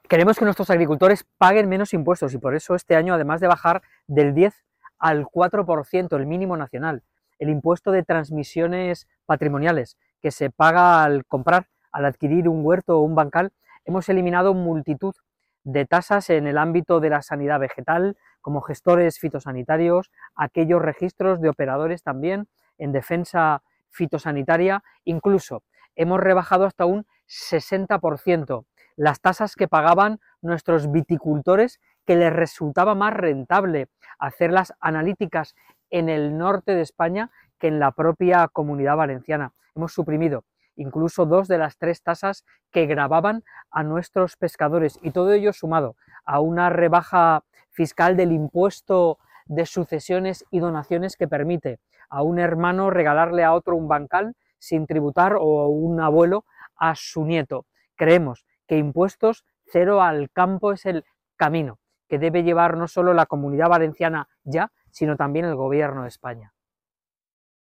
Queremos que nuestros agricultores paguen menos impuestos y por eso este año, además de bajar del 10 al 4%, el mínimo nacional, el impuesto de transmisiones patrimoniales que se paga al comprar, al adquirir un huerto o un bancal, hemos eliminado multitud de tasas en el ámbito de la sanidad vegetal, como gestores fitosanitarios, aquellos registros de operadores también en defensa fitosanitaria, incluso hemos rebajado hasta un 60% las tasas que pagaban nuestros viticultores, que les resultaba más rentable hacer las analíticas en el norte de España que en la propia Comunidad Valenciana. Hemos suprimido incluso 2 de las 3 tasas que gravaban a nuestros pescadores, y todo ello sumado a una rebaja fiscal del impuesto de sucesiones y donaciones que permite a un hermano regalarle a otro un bancal sin tributar, o un abuelo a su nieto. Creemos que impuestos cero al campo es el camino que debe llevar no solo la Comunidad Valenciana ya, sino también el Gobierno de España.